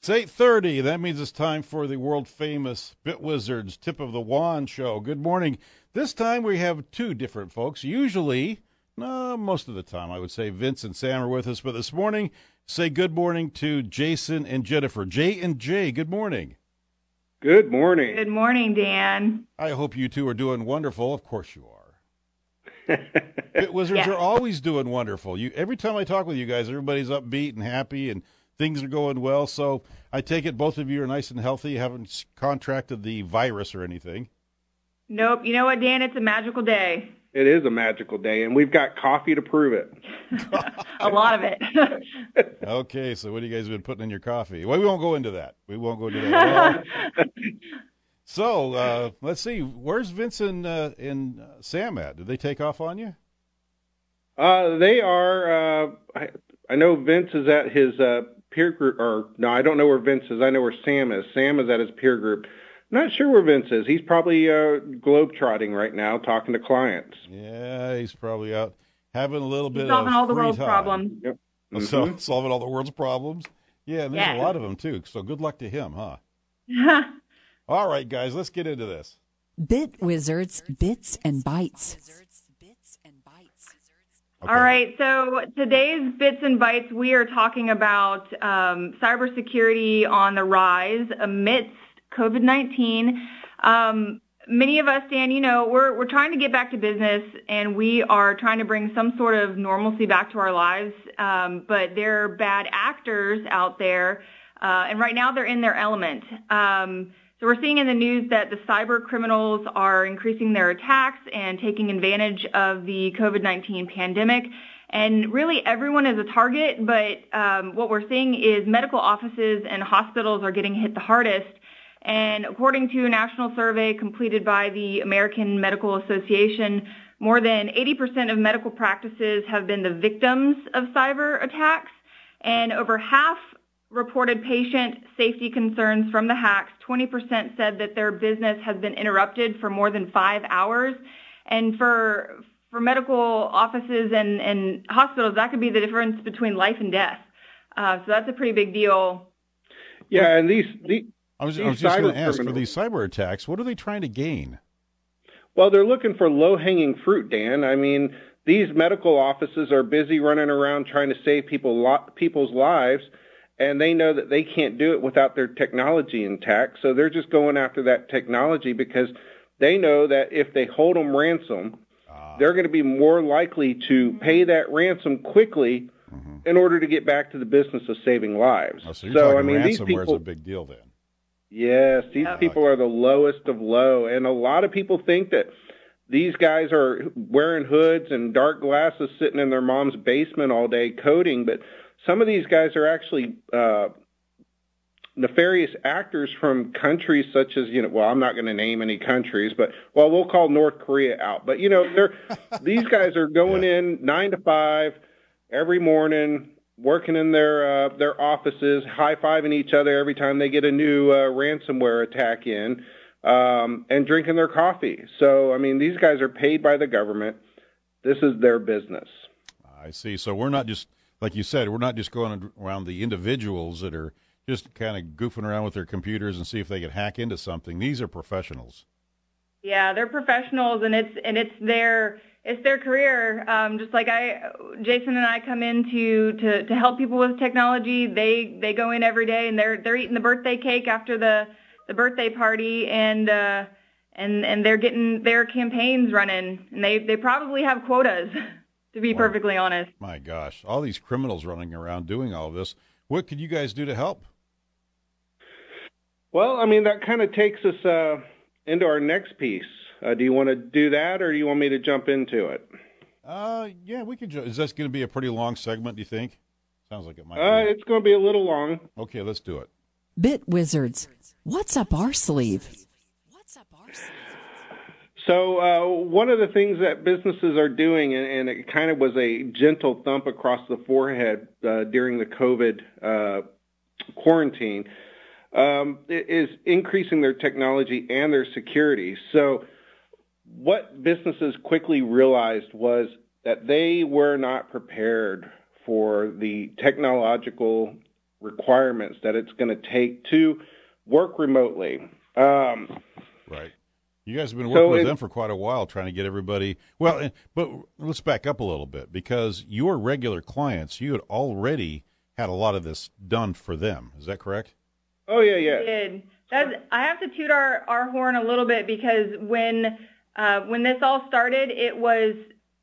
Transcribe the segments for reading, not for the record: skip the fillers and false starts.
It's 8:30. That means it's time for the world-famous BitWizards Tip of the Wand show. Good morning. This time we have two different folks. Usually, no, most of the time, I would say Vince and Sam are with us. But this morning, say good morning to Jason and Jennifer. Jay and Jay, good morning. Good morning. Good morning, Dan. I hope you two are doing wonderful. Of course you are. BitWizards are always doing wonderful. Every time I talk with you guys, everybody's upbeat and happy and things are going well. So I take it both of you are nice and healthy. You haven't contracted the virus or anything. Nope. You know what, Dan? It's a magical day. It is a magical day, and we've got coffee to prove it. A lot of it. Okay, so what have you guys been putting in your coffee? Well, we won't go into that. At all. So let's see. Where's Vince and Sam at? Did they take off on you? They are. I know Vince is at his peer group, or no, I don't know where Vince is. I know where Sam is. Sam is at his peer group. Not sure where Vince is. He's probably globetrotting right now, talking to clients. Yeah, he's probably out having a little bit of solving all the free world's time. problems. Yep. Mm-hmm. So, solving all the world's problems. Yeah, and there's a lot of them too. So good luck to him, huh? All right, guys, let's get into this. BitWizards Bits and Bytes. Okay. All right, so today's Bits and Bytes, we are talking about cybersecurity on the rise amidst COVID-19. Many of us, Dan, we're trying to get back to business, and we are trying to bring some sort of normalcy back to our lives, but there are bad actors out there, and right now they're in their element. So we're seeing in the news that the cyber criminals are increasing their attacks and taking advantage of the COVID-19 pandemic. And really everyone is a target, but what we're seeing is medical offices and hospitals are getting hit the hardest. And according to a national survey completed by the American Medical Association, more than 80% of medical practices have been the victims of cyber attacks, and over half reported patient safety concerns from the hacks. 20% said that their business has been interrupted for more than 5 hours. And for medical offices and hospitals, that could be the difference between life and death. So that's a pretty big deal. Yeah, and I was just going to ask, for these cyber attacks, what are they trying to gain? Well, they're looking for low-hanging fruit, Dan. I mean, these medical offices are busy running around trying to save people's lives, and they know that they can't do it without their technology intact. So they're just going after that technology because they know that if they hold them ransom, they're going to be more likely to pay that ransom quickly in order to get back to the business of saving lives. Oh, so you're talking these ransomware people, is a big deal then. Yes, these people are the lowest of low, and a lot of people think that these guys are wearing hoods and dark glasses sitting in their mom's basement all day coding, but some of these guys are actually nefarious actors from countries such as, I'm not going to name any countries, but, we'll call North Korea out. But, these guys are going in 9 to 5 every morning, working in their offices, high-fiving each other every time they get a new ransomware attack in, and drinking their coffee. So, these guys are paid by the government. This is their business. I see. So we're not just, like you said, we're not just going around the individuals that are just kind of goofing around with their computers and see if they can hack into something. These are professionals. Yeah, they're professionals, and it's their career. Just like Jason and I come in to help people with technology. They go in every day, and they're eating the birthday cake after the birthday party, and they're getting their campaigns running, and they probably have quotas. To be perfectly honest. My gosh, all these criminals running around doing all this. What could you guys do to help? Well, that kind of takes us into our next piece. Do you want to do that, or do you want me to jump into it? Yeah, we could. Is this going to be a pretty long segment, do you think? Sounds like it might be. It's going to be a little long. Okay, let's do it. BitWizards, what's up our sleeve? So one of the things that businesses are doing, and it kind of was a gentle thump across the forehead during the COVID quarantine, is increasing their technology and their security. So what businesses quickly realized was that they were not prepared for the technological requirements that it's going to take to work remotely. Right. You guys have been working with them for quite a while, trying to get everybody. Well, but let's back up a little bit, because your regular clients, you had already had a lot of this done for them. Is that correct? Oh, yeah. We did. I have to toot our horn a little bit, because when this all started, it was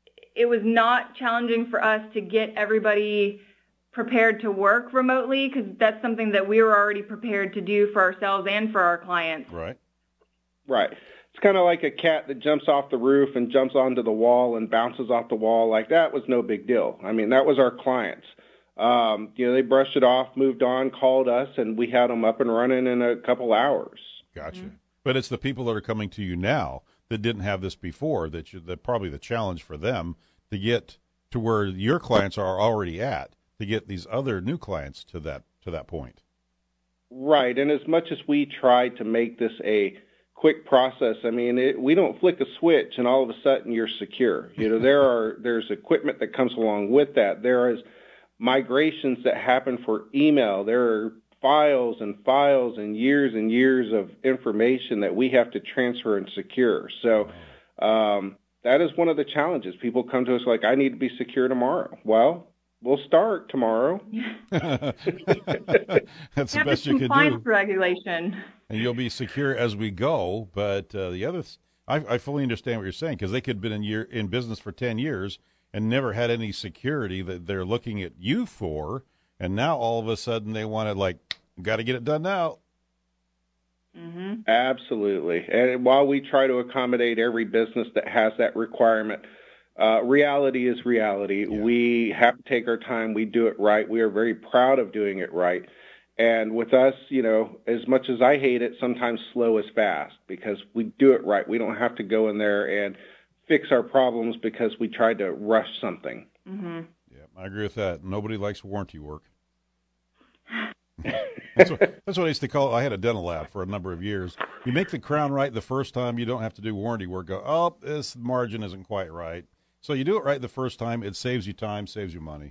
not challenging for us to get everybody prepared to work remotely, because that's something that we were already prepared to do for ourselves and for our clients. Right. It's kind of like a cat that jumps off the roof and jumps onto the wall and bounces off the wall. Like, that was no big deal. I mean, that was our clients. They brushed it off, moved on, called us, and we had them up and running in a couple hours. Gotcha. Mm-hmm. But it's the people that are coming to you now that didn't have this before that probably the challenge for them to get to where your clients are already at, to get these other new clients to that point. Right. And as much as we try to make this a quick process, I mean, we don't flick a switch and all of a sudden you're secure. There's equipment that comes along with that. There is migrations that happen for email. There are files and years of information that we have to transfer and secure. So that is one of the challenges. People come to us like, I need to be secure tomorrow. Well, we'll start tomorrow. That's the best you can do. Compliance regulation. And you'll be secure as we go. But the other, I fully understand what you're saying, because they could have been in business for 10 years and never had any security that they're looking at you for. And now all of a sudden they want to, got to get it done now. Mm-hmm. Absolutely. And while we try to accommodate every business that has that requirement, reality is reality. Yeah. We have to take our time. We do it right. We are very proud of doing it right. And with us, as much as I hate it, sometimes slow is fast, because we do it right. We don't have to go in there and fix our problems because we tried to rush something. Mm-hmm. Yeah, I agree with that. Nobody likes warranty work. That's what I used to call it. I had a dental lab for a number of years. You make the crown right the first time, you don't have to do warranty work. This margin isn't quite right. So you do it right the first time. It saves you time, saves you money.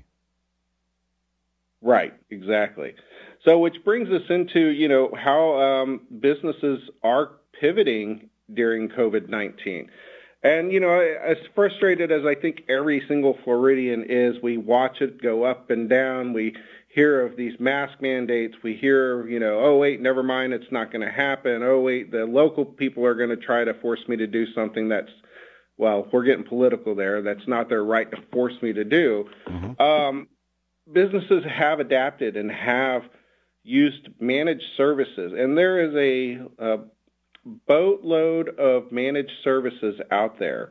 Right, exactly. So which brings us into, how businesses are pivoting during COVID-19. And, as frustrated as I think every single Floridian is, we watch it go up and down. We hear of these mask mandates. We hear, oh, wait, never mind, it's not going to happen. Oh, wait, the local people are going to try to force me to do something that's, well, we're getting political there. That's not their right to force me to do. Mm-hmm. Businesses have adapted and have used managed services. And there is a boatload of managed services out there.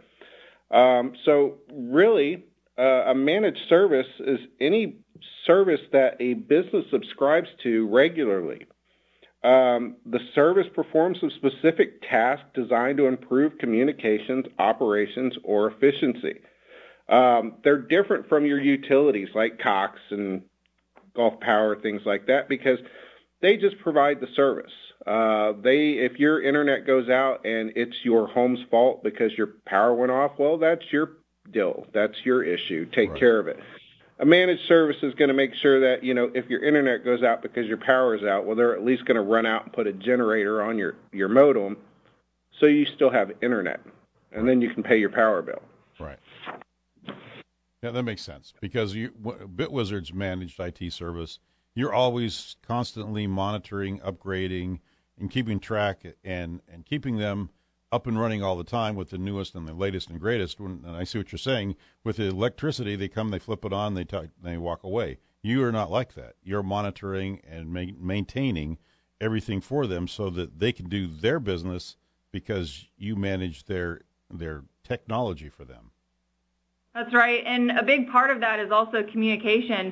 So really, a managed service is any service that a business subscribes to regularly. The service performs a specific task designed to improve communications, operations, or efficiency. They're different from your utilities like Cox and Gulf Power, things like that, because they just provide the service. If your internet goes out and it's your home's fault because your power went off, well, that's your deal. That's your issue. Take care of it. A managed service is going to make sure that, if your internet goes out because your power is out, well, they're at least going to run out and put a generator on your modem so you still have internet, and then you can pay your power bill. Right. Yeah, that makes sense, because BitWizard's managed IT service, you're always constantly monitoring, upgrading, and keeping track and keeping them up and running all the time with the newest and the latest and greatest. And I see what you're saying. With the electricity, they come, they flip it on, they walk away. You are not like that. You're monitoring and maintaining everything for them so that they can do their business, because you manage their technology for them. That's right, and a big part of that is also communication.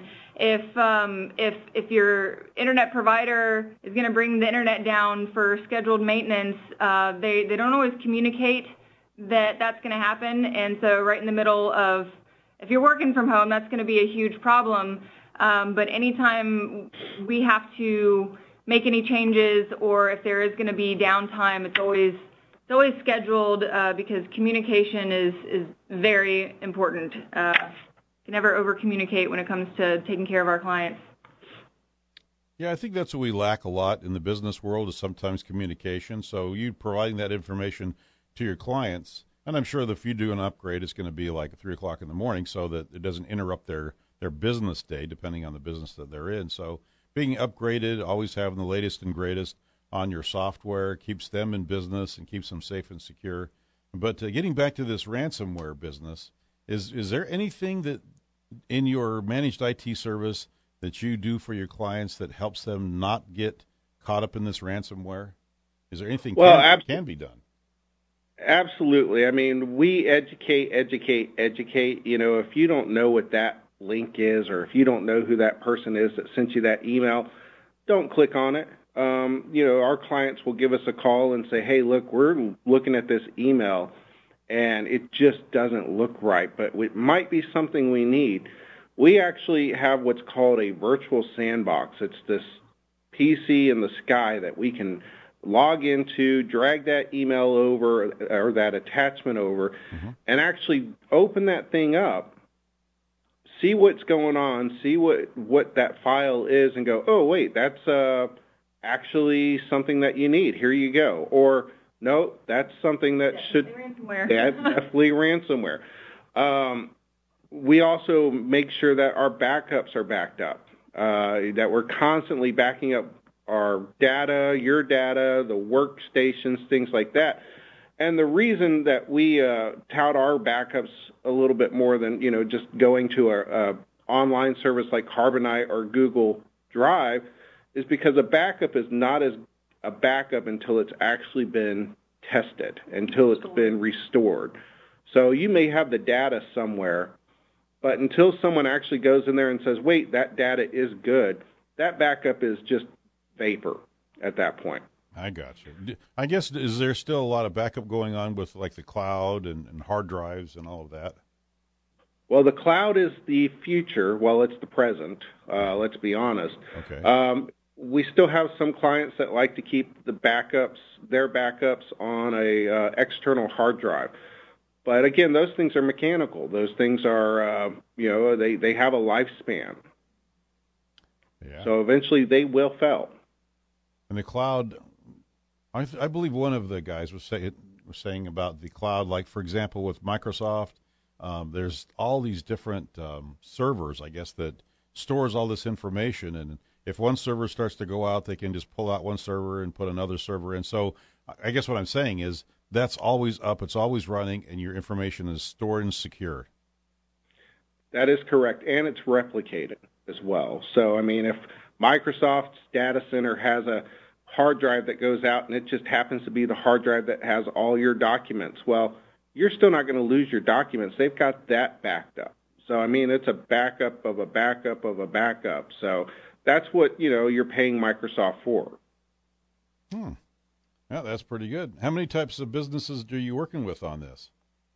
If your internet provider is going to bring the internet down for scheduled maintenance, they don't always communicate that that's going to happen. And so right in the middle of, if you're working from home, that's going to be a huge problem. But anytime we have to make any changes, or if there is going to be downtime, it's always scheduled, because communication is very important. Can never over communicate when it comes to taking care of our clients. Yeah, I think that's what we lack a lot in the business world is sometimes communication. So you providing that information to your clients, and I'm sure that if you do an upgrade, it's going to be like 3 o'clock in the morning so that it doesn't interrupt their business day, depending on the business that they're in. So being upgraded, always having the latest and greatest on your software keeps them in business and keeps them safe and secure. But getting back to this ransomware business, is there anything that in your managed IT service that you do for your clients that helps them not get caught up in this ransomware? Is there anything can be done? Absolutely. I mean, we educate. You know, if you don't know what that link is or if you don't know who that person is that sent you that email, don't click on it. You know, our clients will give us a call and say, hey, look, we're looking at this email and it just doesn't look right, but it might be something we need. We actually have what's called a virtual sandbox. It's this PC in the sky that we can log into, drag that email over or that attachment over, and actually open that thing up, see what's going on, see what that file is, and go, oh, wait, that's actually something that you need. Here you go. Or, no, that's something that ransomware. That's definitely ransomware. We also make sure that our backups are backed up, that we're constantly backing up our data, your data, the workstations, things like that. And the reason that we tout our backups a little bit more than, you know, just going to a online service like Carbonite or Google Drive is because a backup is not as a backup until it's actually been tested, until it's been restored. So you may have the data somewhere, but until someone actually goes in there and says, wait, that data is good, that backup is just vapor at that point. I got you. I guess, is there still a lot of backup going on with like the cloud and hard drives and all of that? Well, the cloud is the future. Well, it's the present. Let's be honest. Okay. We still have some clients that like to keep their backups on a external hard drive. But again, those things are mechanical. Those things are, you know, they have a lifespan. Yeah. So eventually they will fail. And the cloud, I believe one of the guys was saying about the cloud, like, for example, with Microsoft, there's all these different servers, I guess, that stores all this information. And if one server starts to go out, they can just pull out one server and put another server in. So I guess what I'm saying is that's always up, it's always running, and your information is stored and secure. That is correct, and it's replicated as well. So, I mean, if Microsoft's data center has a hard drive that goes out and it just happens to be the hard drive that has all your documents, well, you're still not going to lose your documents. They've got that backed up. So, I mean, it's a backup of a backup of a backup. So that's what, you know, you're paying Microsoft for. Yeah, that's pretty good. How many types of businesses are you working with on this?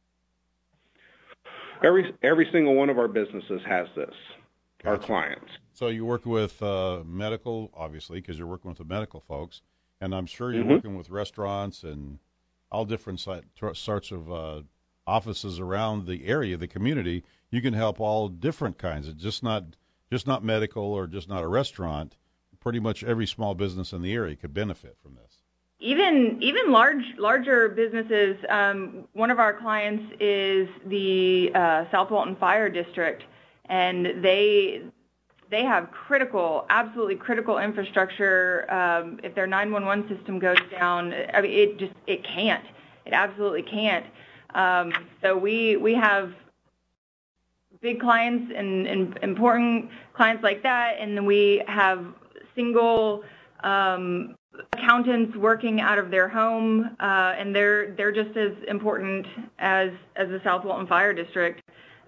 Every single one of our businesses has this, Gotcha. Our clients. So you work with medical, obviously, because you're working with the medical folks, and I'm sure you're Mm-hmm. working with restaurants and all different sorts of offices around the area, the community. You can help all different kinds. It's just not medical or just not a restaurant. Pretty much every small business in the area could benefit from this. Even larger businesses. One of our clients is the South Walton Fire District, and they have absolutely critical infrastructure. If their 911 system goes down, I mean, it absolutely can't. So we have big clients and important clients like that, and then we have single accountants working out of their home, and they're just as important as the South Walton Fire District.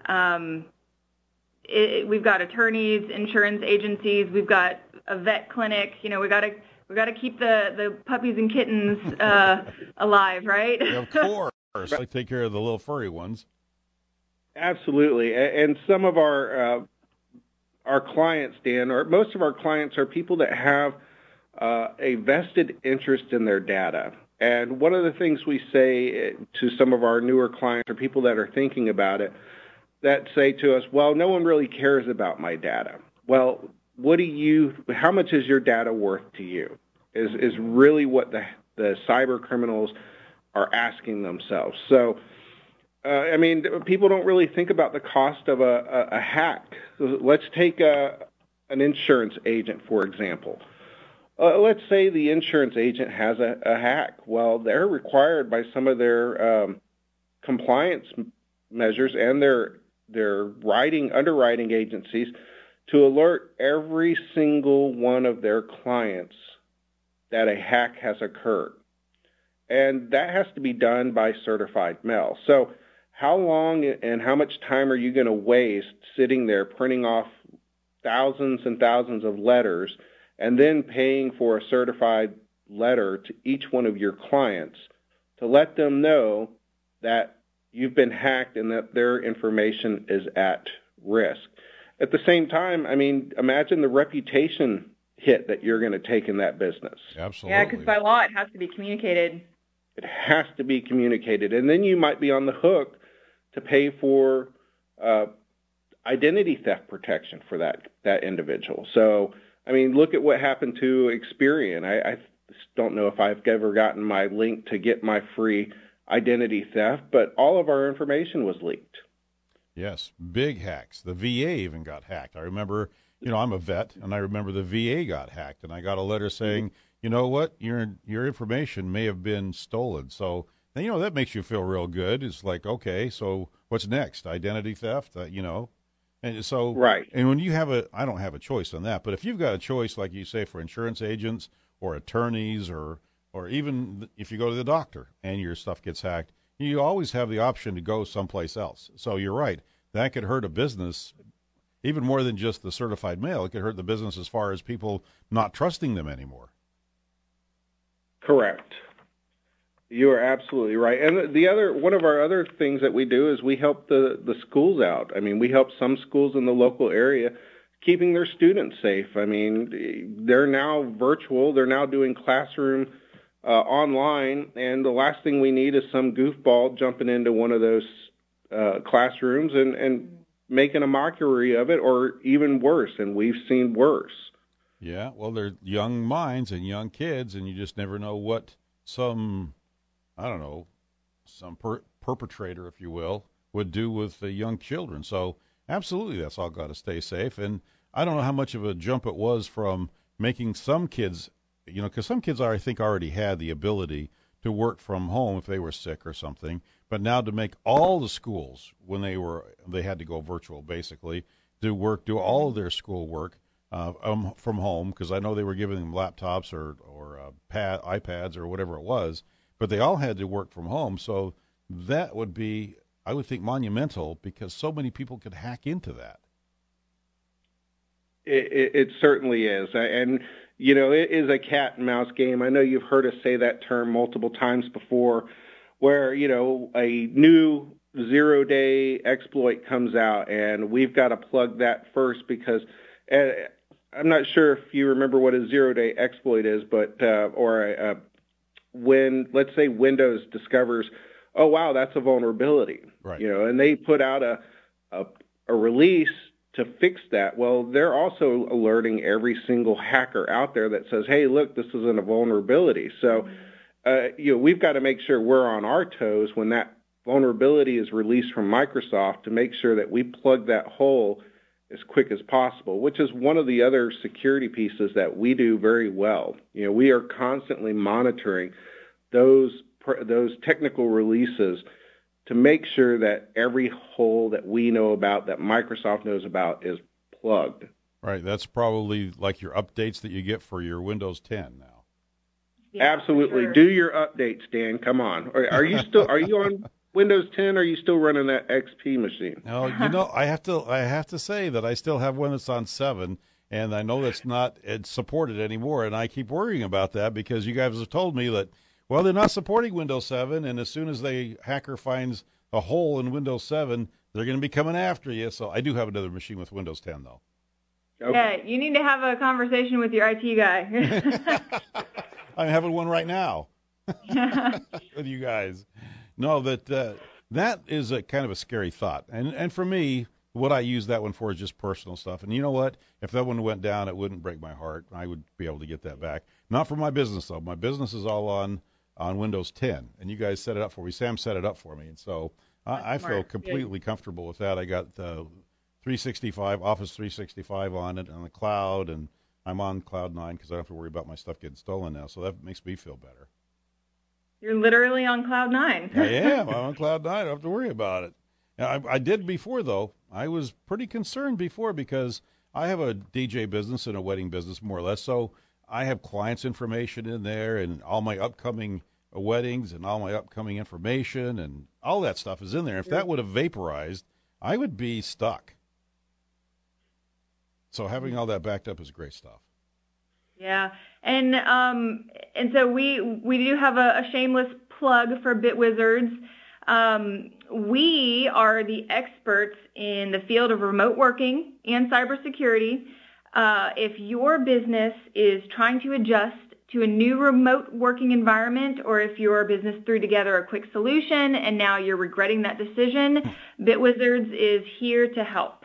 We've got attorneys, insurance agencies, we've got a vet clinic. You know, we got to keep the puppies and kittens alive, right? Yeah, of course, I take care of the little furry ones. Absolutely, and some of our clients, Dan, or most of our clients are people that have a vested interest in their data. And one of the things we say to some of our newer clients or people that are thinking about it, that say to us, well, no one really cares about my data. Well, how much is your data worth to you? Is really what the cyber criminals are asking themselves. So, I mean, people don't really think about the cost of a hack. Let's take an insurance agent, for example. Let's say the insurance agent has a hack. Well, they're required by some of their compliance measures and their underwriting agencies to alert every single one of their clients that a hack has occurred. And that has to be done by certified mail. So how long and how much time are you going to waste sitting there printing off thousands and thousands of letters and then paying for a certified letter to each one of your clients to let them know that you've been hacked and that their information is at risk? At the same time, I mean, imagine the reputation hit that you're going to take in that business. Absolutely. Yeah, because by law it has to be communicated. It has to be communicated. And then you might be on the hook to pay for identity theft protection for that individual. So, I mean, look at what happened to Experian. I don't know if I've ever gotten my link to get my free identity theft, but all of our information was leaked. Yes, big hacks. The VA even got hacked. I remember, I'm a vet, and I remember the VA got hacked, and I got a letter saying, you know what, your information may have been stolen. So, that makes you feel real good. It's like, okay, so what's next? Identity theft, And so, right. And when you I don't have a choice on that, but if you've got a choice, like you say, for insurance agents or attorneys or even if you go to the doctor and your stuff gets hacked, you always have the option to go someplace else. So you're right. That could hurt a business even more than just the certified mail. It could hurt the business as far as people not trusting them anymore. Correct. You are absolutely right. And one of our other things that we do is we help the schools out. I mean, we help some schools in the local area keeping their students safe. I mean, they're now virtual. They're now doing classroom online, and the last thing we need is some goofball jumping into one of those classrooms and making a mockery of it, or even worse, and we've seen worse. Yeah, well, they're young minds and young kids, and you just never know what some perpetrator, if you will, would do with the young children. So absolutely, that's all got to stay safe. And I don't know how much of a jump it was from making some kids, because some kids I think already had the ability to work from home if they were sick or something. But now to make all the schools, when they had to go virtual basically, do all of their school work from home, because I know they were giving them laptops or iPads or whatever it was, but they all had to work from home. So that would be, I would think, monumental, because so many people could hack into that. It certainly is. And, it is a cat and mouse game. I know you've heard us say that term multiple times before, where, a new 0-day exploit comes out, and we've got to plug that first, because I'm not sure if you remember what a 0-day exploit is, but when, let's say, Windows discovers, oh, wow, that's a vulnerability, right. And they put out a release to fix that. Well, they're also alerting every single hacker out there that says, hey, look, this isn't a vulnerability. So, we've got to make sure we're on our toes when that vulnerability is released from Microsoft, to make sure that we plug that hole as quick as possible, which is one of the other security pieces that we do very well. We are constantly monitoring those technical releases to make sure that every hole that we know about, that Microsoft knows about, is plugged. Right. That's probably like your updates that you get for your Windows 10 now. Yeah, absolutely. Sure. Do your updates, Dan. Come on. Are you on Windows 10, or are you still running that XP machine? No, I have to say that I still have one that's on 7, and I know that's not supported anymore, and I keep worrying about that, because you guys have told me that, well, they're not supporting Windows 7, and as soon as the hacker finds a hole in Windows 7, they're going to be coming after you. So I do have another machine with Windows 10, though. Okay. Yeah, you need to have a conversation with your IT guy. I'm having one right now with you guys. No, that is a kind of a scary thought. And for me, What I use that one for is just personal stuff. And you know what? If that one went down, it wouldn't break my heart. I would be able to get that back. Not for my business, though. My business is all on Windows 10, and you guys set it up for me. Sam set it up for me, and so I feel completely comfortable with that. I got 365, Office 365 on it on the cloud, and I'm on Cloud 9 because I don't have to worry about my stuff getting stolen now, so that makes me feel better. You're literally on Cloud 9. I am. I'm on Cloud 9. I don't have to worry about it. I did before, though. I was pretty concerned before because I have a DJ business and a wedding business, more or less, so I have clients' information in there and all my upcoming weddings and all my upcoming information and all that stuff is in there. If that would have vaporized, I would be stuck. So having all that backed up is great stuff. Yeah, and so we do have a shameless plug for BitWizards. We are the experts in the field of remote working and cybersecurity. If your business is trying to adjust to a new remote working environment, or if your business threw together a quick solution and now you're regretting that decision, BitWizards is here to help.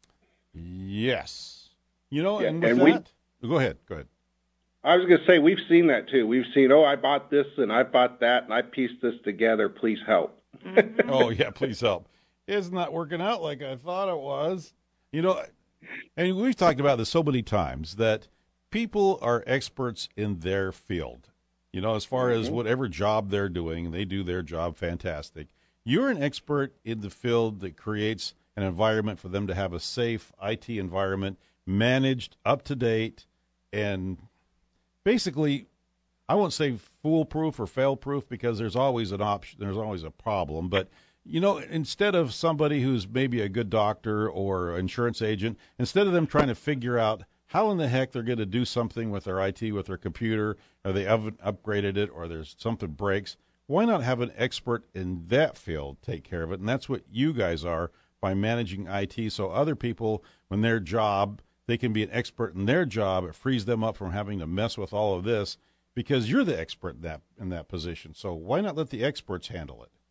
Yes. You know, and and with that, go ahead. I was going to say, we've seen that too. We've seen, I bought this and I bought that and I pieced this together. Please help. Mm-hmm. Oh, yeah, please help. It's not working out like I thought it was. You know, and we've talked about this so many times that people are experts in their field. You know, as far as whatever job they're doing, they do their job fantastic. You're an expert in the field that creates an environment for them to have a safe IT environment, managed, up to date, and basically, I won't say foolproof or fail-proof because there's always an option, there's always a problem. But, you know, instead of somebody who's maybe a good doctor or insurance agent, instead of them trying to figure out how in the heck they're going to do something with their IT, with their computer, or they haven't upgraded it, or there's something breaks, why not have an expert in that field take care of it? And that's what you guys are by managing IT. So other people, when their job, they can be an expert in their job. It frees them up from having to mess with all of this because you're the expert in that position. So why not let the experts handle it?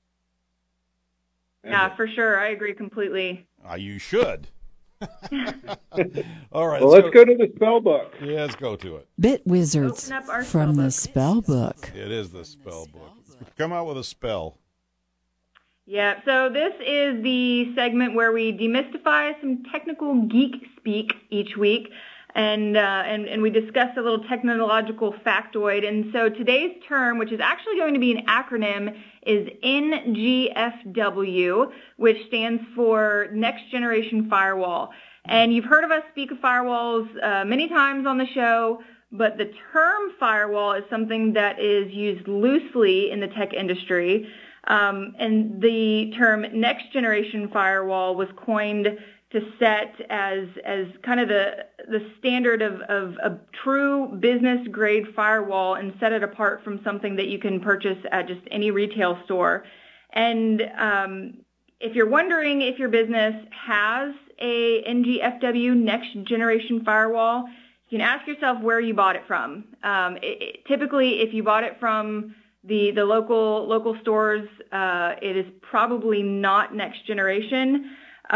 Yeah, for sure. I agree completely. You should. All right. Well, let's go to the spell book. Yeah, let's go to it. BitWizards from the spell book. It is the spell book. Come out with a spell. Yeah, so this is the segment where we demystify some technical geek speak each week, and we discuss a little technological factoid. And so today's term, which is actually going to be an acronym, is NGFW, which stands for Next Generation Firewall. And you've heard of us speak of firewalls many times on the show, but the term firewall is something that is used loosely in the tech industry. And the term next generation firewall was coined to set as kind of the standard of a true business grade firewall and set it apart from something that you can purchase at just any retail store. And if you're wondering if your business has a NGFW next generation firewall, you can ask yourself where you bought it from. Typically, if you bought it from the local stores, it is probably not next generation,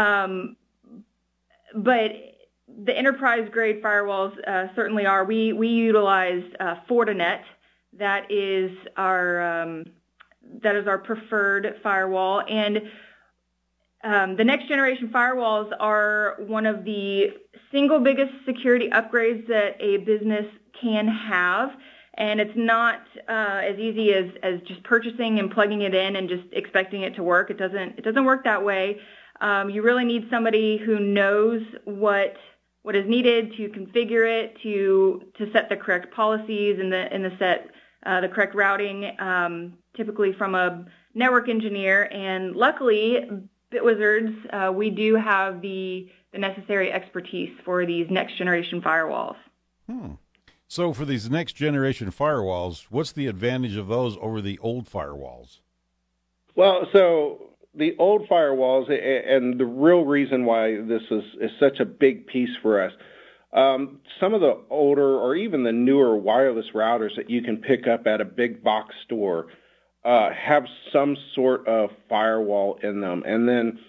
but the enterprise grade firewalls certainly are. We utilize Fortinet. That is our preferred firewall, and the next generation firewalls are one of the single biggest security upgrades that a business can have. And it's not as easy as just purchasing and plugging it in and just expecting it to work. It doesn't work that way. You really need somebody who knows what is needed to configure it, to set the correct policies and the correct routing, typically from a network engineer. And luckily, BitWizards, we do have the necessary expertise for these next generation firewalls. So for these next generation firewalls, what's the advantage of those over the old firewalls? Well, so the old firewalls, and the real reason why this is such a big piece for us, some of the older or even the newer wireless routers that you can pick up at a big box store have some sort of firewall in them. And then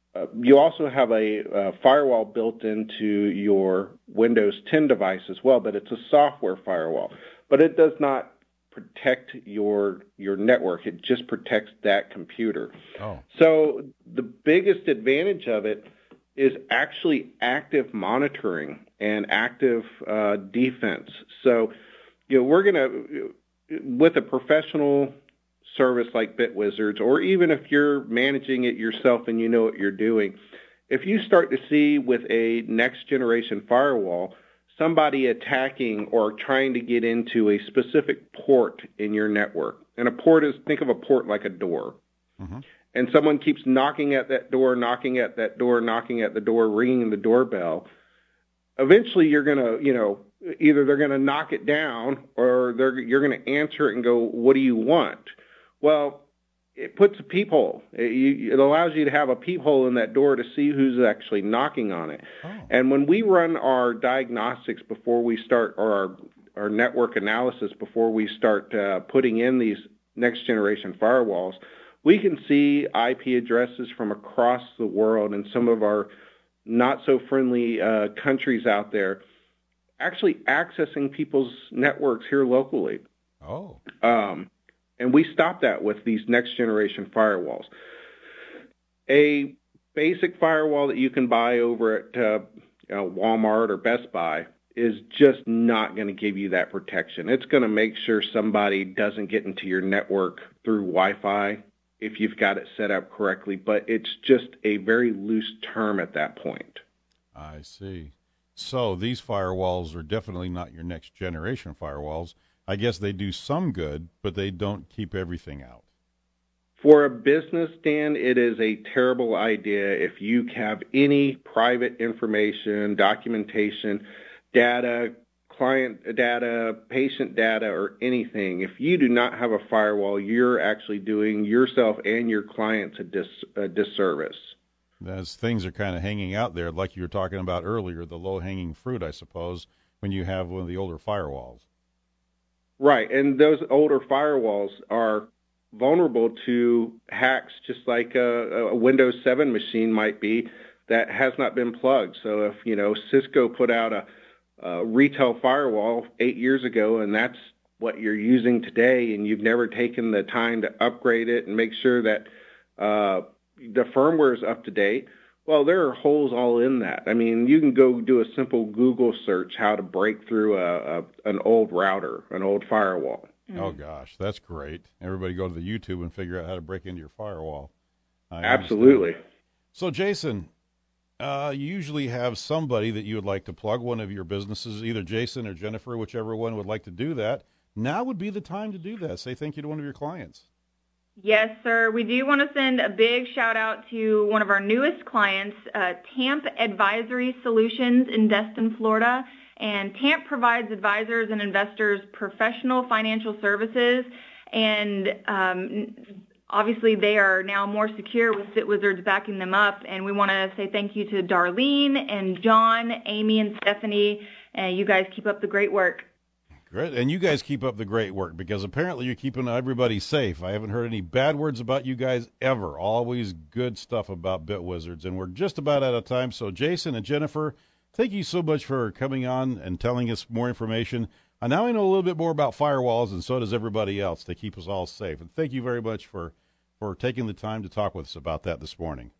You also have a firewall built into your Windows 10 device as well, but it's a software firewall. But it does not protect your network. It just protects that computer. Oh. So the biggest advantage of it is actually active monitoring and active defense. So, we're going to, with a professional service like BitWizards, or even if you're managing it yourself and you know what you're doing, if you start to see with a next generation firewall somebody attacking or trying to get into a specific port in your network, and a port is, think of a port like a door, and someone keeps knocking at that door, knocking at that door, knocking at the door, ringing the doorbell, eventually you're going to, either they're going to knock it down or you're going to answer it and go, what do you want? Well, it puts a peephole. It allows you to have a peephole in that door to see who's actually knocking on it. Oh. And when we run our diagnostics before we start, or our network analysis before we start putting in these next generation firewalls, we can see IP addresses from across the world and some of our not so friendly countries out there actually accessing people's networks here locally. Oh. And we stop that with these next generation firewalls. A basic firewall that you can buy over at Walmart or Best Buy is just not going to give you that protection. It's going to make sure somebody doesn't get into your network through Wi-Fi if you've got it set up correctly, but it's just a very loose term at that point. I see. So these firewalls are definitely not your next generation firewalls. I guess they do some good, but they don't keep everything out. For a business, Dan, it is a terrible idea if you have any private information, documentation, data, client data, patient data, or anything. If you do not have a firewall, you're actually doing yourself and your clients a disservice. As things are kind of hanging out there, like you were talking about earlier, the low-hanging fruit, I suppose, when you have one of the older firewalls. Right, and those older firewalls are vulnerable to hacks just like a Windows 7 machine might be that has not been plugged. So if, Cisco put out a retail firewall 8 years ago and that's what you're using today and you've never taken the time to upgrade it and make sure that the firmware is up to date, well, there are holes all in that. I mean, you can go do a simple Google search how to break through an old router, an old firewall. Oh, gosh, that's great. Everybody go to the YouTube and figure out how to break into your firewall. Absolutely. So, Jason, you usually have somebody that you would like to plug, one of your businesses, either Jason or Jennifer, whichever one would like to do that. Now would be the time to do that. Say thank you to one of your clients. Yes, sir. We do want to send a big shout out to one of our newest clients, TAMP Advisory Solutions in Destin, Florida. And TAMP provides advisors and investors professional financial services. And obviously they are now more secure with BitWizards backing them up. And we want to say thank you to Darlene and John, Amy, and Stephanie. You guys keep up the great work. Great. And you guys keep up the great work because apparently you're keeping everybody safe. I haven't heard any bad words about you guys ever. Always good stuff about BitWizards. And we're just about out of time. So Jason and Jennifer, thank you so much for coming on and telling us more information. Now I know a little bit more about firewalls, and so does everybody else to keep us all safe. And thank you very much for taking the time to talk with us about that this morning.